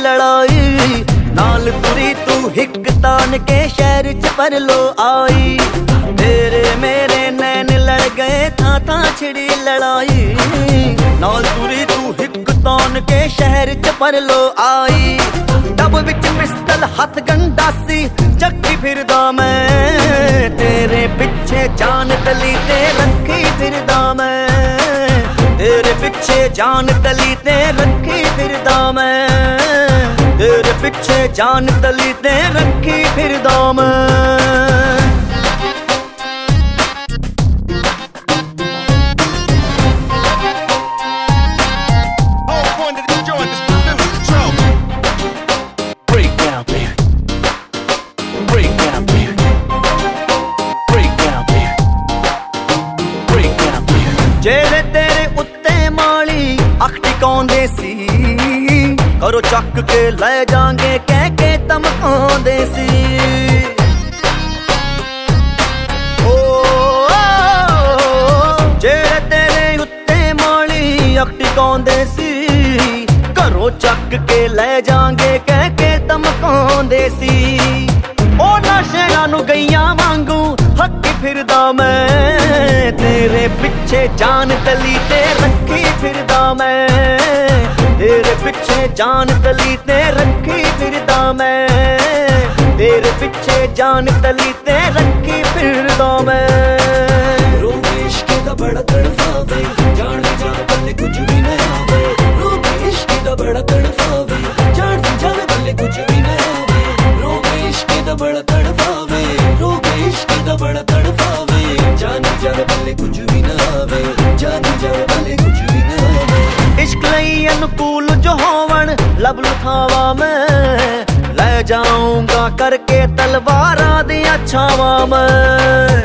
लड़ाई नाल तुरी तू हिक तान के शहर च परलो आई। तेरे मेरे नैन लड़ गए था छिड़ी लड़ाई नाल तुरी तू हिक तान के शहर च परलो आई। डब विच पिस्टल हथ गंडासी चक्की फिरदा मैं तेरे पिछे जान तली ते रखी फिरदा मैं तेरे पिछे जान तली ते रखी फिरदा मैं तेरे पिछे जान तली ते रखी फिरदा मैं। जेड़े तेरे उत्ते माली अख टिकाउंदे सी करो चक के ले जांगे कह के धमकाउंदे सी। ओ जेड़े तेरे उत्ते माली अख टिकाउंदे सी करो चक के ले जांगे कह के धमकाउंदे सी। ओ नशेड़ां नूं गईयां वांगू हक्की फिरदा मैं तेरे पिछे जान तली ते रखी फिरदा मैं तेरे पिछे जान तली ते रखी फिरदा मैं तेरे पिछे जान तली ते रखी फिरदा मैं। रोके इश्क दा बड़ा तड़फावे जान दी जावे बल्ले कुछ भी ना आवे रोके इश्क दा बड़ा तड़फावे जान दी जावे बल्ले कुछ भी ना आवे रोके इश्क दा बड़ा तड़फावे रोके इश्क दा बड़ा तड़फावे जान दी जावे बल्ले कुछ भी ना आवे जान दी जावे बल्ले कुछ भी ना आवे। इश्क लई अनुकूल जो होवन लब लुथावा मैं ले जाऊंगा करके तलवारा दिया छावा मैं।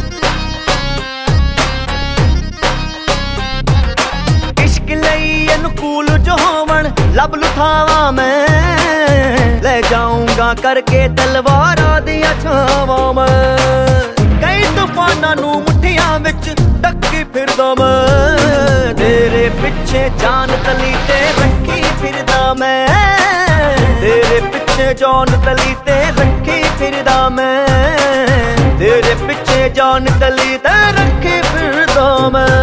इश्क लई अनुकूल जो होवन लब लुथावा मैं ले जाऊंगा करके तलवारा दिया छावा मैं। कई तूफानां नूं मुठियां विच टक्की फिरदा मैं तेरे पिछे जान तली ते रखी फिरदा मैं तेरे पिछे जान तली ते रखी फिरदा मैं तेरे पिछे जान तली ते रखी फिरदा मैं।